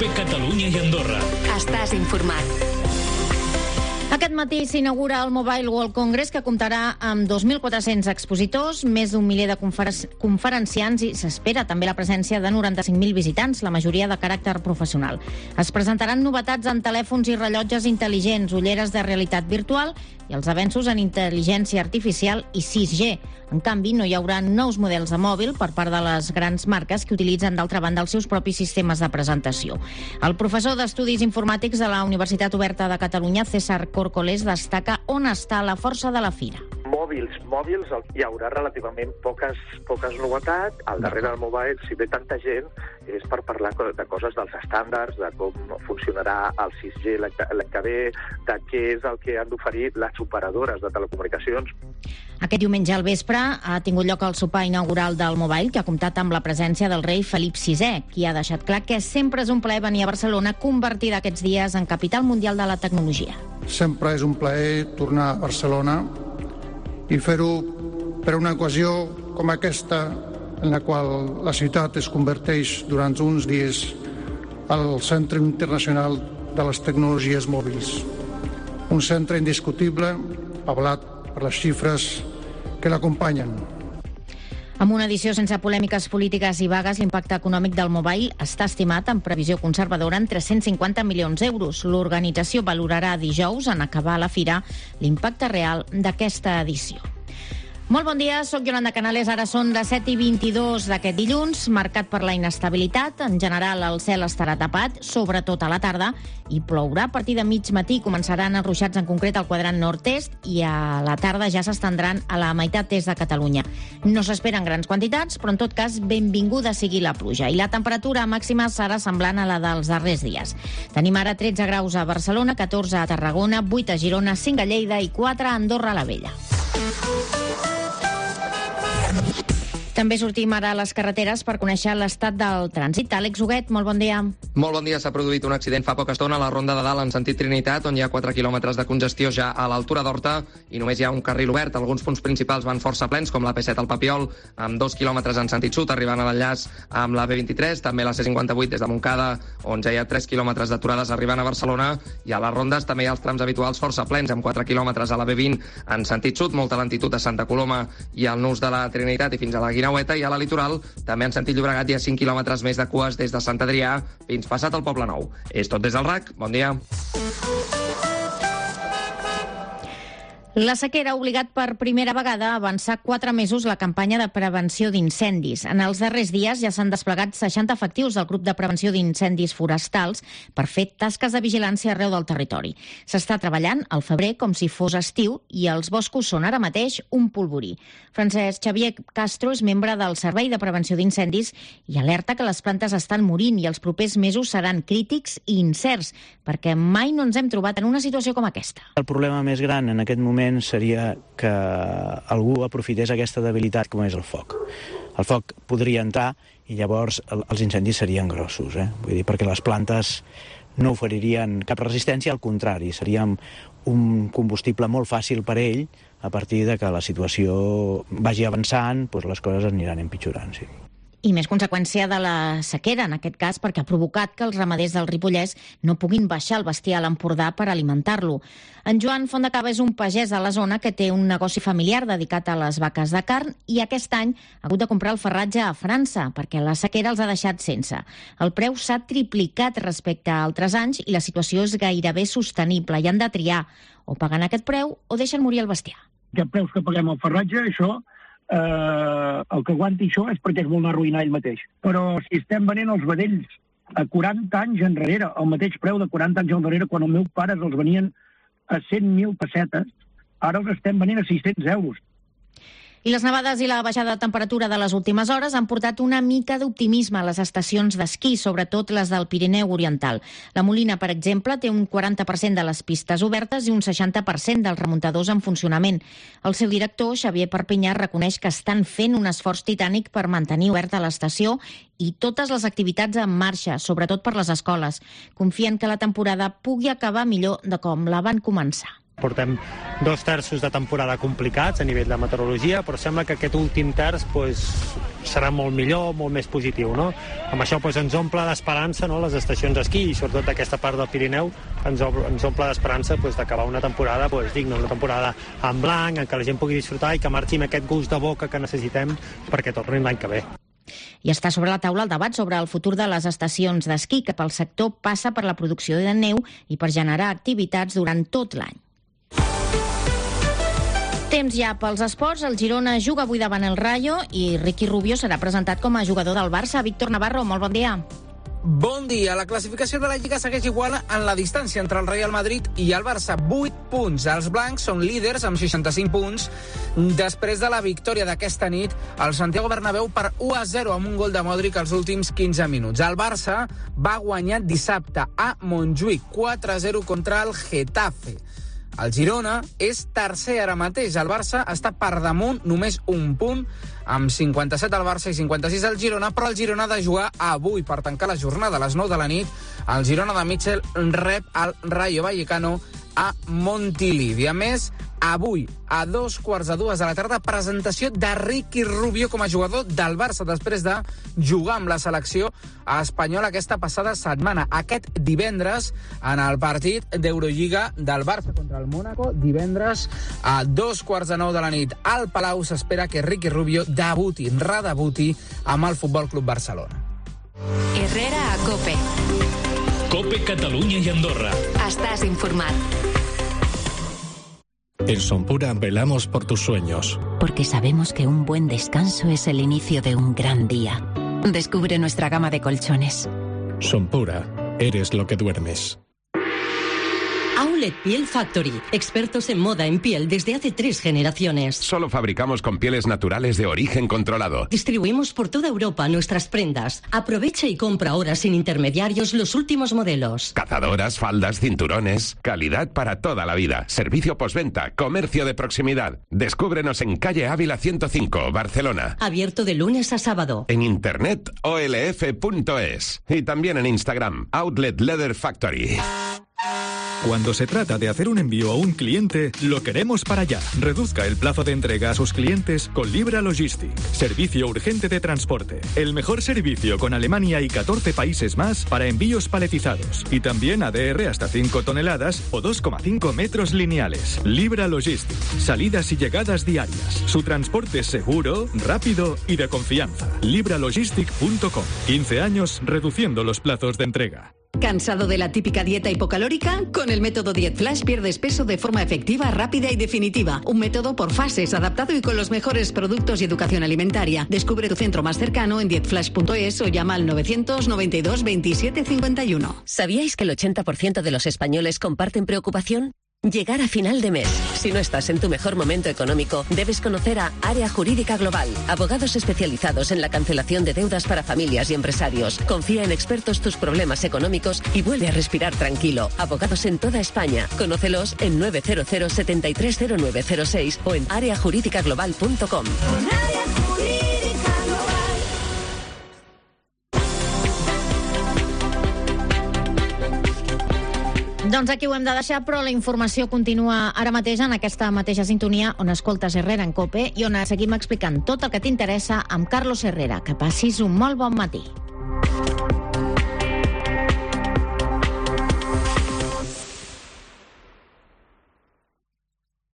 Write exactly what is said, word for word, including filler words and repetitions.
COPE Catalunya i Andorra. Estàs informat. Aquest matí s'inaugura el Mobile World Congress, que comptarà amb dos mil quatre-cents expositors, més d'un miler de confer conferenciants i s'espera també la presència de noranta-cinc mil visitants, la majoria de caràcter professional. Es presentaran novetats en telèfons i rellotges intel·ligents, ulleres de realitat virtual i els avenços en intel·ligència artificial i sis G. En canvi, no hi haurà nous models de mòbil per part de les grans marques que utilitzen, d'altra banda, els seus propis sistemes de presentació. El professor d'Estudis Informàtics de la Universitat Oberta de Catalunya, César Córcoles, destaca on està la força de la fira. Mòbils, mòbils, hi haurà relativament poques, poques novetats. Al darrere del mobile, si ve tanta gent, és per parlar de coses dels estàndards, de com funcionarà el sis G l'any que ve, de què és el que han d'oferir les operadores de telecomunicacions. Aquest diumenge al vespre ha tingut lloc el sopar inaugural del Mobile, que ha comptat amb la presència del rei Felip sisè, qui ha deixat clar que sempre és un plaer venir a Barcelona, convertida aquests dies en capital mundial de la tecnologia. Sempre és un plaer tornar a Barcelona i fer-ho per una ocasió com aquesta, en la qual la ciutat es converteix durant uns dies al centre internacional de les tecnologies mòbils. Un centre indiscutible, avalat per les xifres que l'acompanyen. Amb una edició sense polèmiques polítiques i vagues, l'impacte econòmic del Mobile està estimat, en previsió conservadora, en tres-cents cinquanta milions d'euros. L'organització valorarà dijous, en acabar la fira, l'impacte real d'aquesta edició. Molt bon dia, sóc Yolanda Canales. Ara són les set i vint-i-dos d'aquest dilluns, marcat per la inestabilitat. En general, el cel estarà tapat, sobretot a la tarda, i plourà a partir de mig matí. Començaran els ruixats, en concret al quadrant nord-est, i a la tarda ja s'estendran a la meitat est de Catalunya. No s'esperen grans quantitats, però en tot cas, benvinguda sigui la pluja. I la temperatura màxima serà semblant a la dels darrers dies. Tenim ara tretze graus a Barcelona, catorze a Tarragona, vuit a Girona, cinc a Lleida i quatre a Andorra la Vella. També sortim ara a les carreteres per conèixer l'estat del trànsit. Àlex Huguet, molt bon dia. Molt bon dia. S'ha produït un accident fa poca estona a la Ronda de Dalt en sentit Trinitat, on hi ha quatre quilòmetres de congestió ja a l'altura d'Horta i només hi ha un carril obert. Alguns punts principals van força plens, com la P set al Papiol, amb dos quilòmetres en sentit sud, arribant a l'enllaç amb la B vint-i-tres, també la C cinquanta-vuit des de Montcada, on ja hi ha tres quilòmetres d'aturades arribant a Barcelona, i a les rondes també hi ha els trams habituals força plens, amb quatre quilòmetres a la B vint en sentit sud, molta lentitud a Santa Coloma i al nus de la Trinitat i fins a la Guinaueta, i a la litoral també en sentit Llobregat hi ha cinc quilòmetres més de cues des de Sant Adrià fins passat el Poble Nou. És tot des del R A C. Bon dia. La sequera ha obligat per primera vegada a avançar quatre mesos la campanya de prevenció d'incendis. En els darrers dies ja s'han desplegat seixanta efectius del grup de prevenció d'incendis forestals per fer tasques de vigilància arreu del territori. S'està treballant al febrer com si fos estiu i els boscos són ara mateix un polvorí. Francesc Xavier Castro és membre del Servei de Prevenció d'Incendis i alerta que les plantes estan morint i els propers mesos seran crítics i incerts, perquè mai no ens hem trobat en una situació com aquesta. El problema més gran en aquest moment seria que algú aprofités aquesta debilitat com és el foc. El foc podria entrar i llavors els incendis serien grossos, eh? Vull dir, perquè les plantes no oferirien cap resistència, al contrari, seria un combustible molt fàcil per a ell. A partir de que la situació vagi avançant, doncs les coses aniran empitjorant, sí. I més conseqüència de la sequera, en aquest cas, perquè ha provocat que els ramaders del Ripollès no puguin baixar el bestiar a l'Empordà per alimentar-lo. En Joan Fondacaba és un pagès a la zona que té un negoci familiar dedicat a les vaques de carn i aquest any ha hagut de comprar el farratge a França perquè la sequera els ha deixat sense. El preu s'ha triplicat respecte a altres anys i la situació és gairebé sostenible i han de triar o pagant aquest preu o deixen morir el bestiar. Aquests preus que paguem al farratge, això... Eh, el que aguanti això és perquè es vol anar a arruïnar ell mateix. Però si estem venent els vedells a quaranta anys enrere, el mateix preu de quaranta anys enrere, quan els meus pares els venien a cent mil pessetes, ara els estem venent a sis-cents euros. I les nevades i la baixada de temperatura de les últimes hores han portat una mica d'optimisme a les estacions d'esquí, sobretot les del Pirineu Oriental. La Molina, per exemple, té un quaranta per cent de les pistes obertes i un seixanta per cent dels remuntadors en funcionament. El seu director, Xavier Perpinyà, reconeix que estan fent un esforç titànic per mantenir oberta l'estació i totes les activitats en marxa, sobretot per les escoles. Confien que la temporada pugui acabar millor de com la van començar. Portem dos terços de temporada complicats a nivell de meteorologia, però sembla que aquest últim terç pues, serà molt millor, molt més positiu, no? Amb això doncs, ens omple d'esperança, no?, les estacions d'esquí, i sobretot aquesta part del Pirineu ens, ens omple d'esperança doncs, d'acabar una temporada doncs, digna, una temporada en blanc, en què la gent pugui disfrutar i que marxi amb aquest gust de boca que necessitem perquè tornin l'any que ve. I està sobre la taula el debat sobre el futur de les estacions d'esquí, que pel sector passa per la producció de neu i per generar activitats durant tot l'any. Temps ja pels esports. El Girona juga avui davant el Rayo i Ricky Rubio serà presentat com a jugador del Barça. Víctor Navarro, molt bon dia. Bon dia. La classificació de la Lliga segueix igual en la distància entre el Real Madrid i el Barça. vuit punts. Els blancs són líders amb seixanta-cinc punts després de la victòria d'aquesta nit al Santiago Bernabéu per u a zero amb un gol de Modric als últims quinze minuts. El Barça va guanyar dissabte a Montjuïc quatre a zero contra el Getafe. El Girona és tercer ara mateix. El Barça està per damunt, només un punt, amb cinquanta-set al Barça i cinquanta-sis al Girona, però el Girona ha de jugar avui per tancar la jornada a les nou de la nit. El Girona de Mitchell rep el Rayo Vallecano a Montilivi. A més, avui, a dos quarts de dues de la tarda, presentació de Ricky Rubio com a jugador del Barça després de jugar amb la selecció espanyola aquesta passada setmana. Aquest divendres, en el partit d'Eurolliga del Barça contra el Mónaco, divendres a dos quarts de nou de la nit al Palau, s'espera que Ricky Rubio debuti, redebuti amb el Futbol Club Barcelona. Herrera a COPE. COPE Catalunya i Andorra. Estàs informat. En Sonpura velamos por tus sueños. Porque sabemos que un buen descanso es el inicio de un gran día. Descubre nuestra gama de colchones. Sonpura, eres lo que duermes. Outlet Piel Factory, expertos en moda en piel desde hace tres generaciones. Solo fabricamos con pieles naturales de origen controlado. Distribuimos por toda Europa nuestras prendas. Aprovecha y compra ahora sin intermediarios los últimos modelos. Cazadoras, faldas, cinturones. Calidad para toda la vida. Servicio postventa, comercio de proximidad. Descúbrenos en calle Ávila ciento cinco, Barcelona. Abierto de lunes a sábado. En internet o l f punto es. Y también en Instagram, Outlet Leather Factory. Cuando se trata de hacer un envío a un cliente, lo queremos para allá. Reduzca el plazo de entrega a sus clientes con Libra Logistic. Servicio urgente de transporte. El mejor servicio con Alemania y catorce países más para envíos paletizados. Y también A D R hasta cinco toneladas o dos coma cinco metros lineales. Libra Logistic. Salidas y llegadas diarias. Su transporte es seguro, rápido y de confianza. libra logistic punto com. quince años reduciendo los plazos de entrega. ¿Cansado de la típica dieta hipocalórica? Con el método Diet Flash pierdes peso de forma efectiva, rápida y definitiva. Un método por fases, adaptado y con los mejores productos y educación alimentaria. Descubre tu centro más cercano en diet flash punto es o llama al novecientos noventa y dos veintisiete cincuenta y uno. ¿Sabíais que el ochenta por ciento de los españoles comparten preocupación? Llegar a final de mes. Si no estás en tu mejor momento económico, debes conocer a Área Jurídica Global. Abogados especializados en la cancelación de deudas para familias y empresarios. Confía en expertos tus problemas económicos y vuelve a respirar tranquilo. Abogados en toda España. Conócelos en nueve cero cero, siete tres cero nueve cero seis o en área jurídica global punto com. Doncs aquí ho hem de deixar, però la informació continua ara mateix en aquesta mateixa sintonia on escoltes Herrera en COPE i on seguim explicant tot el que t'interessa amb Carlos Herrera. Que passis un molt bon matí.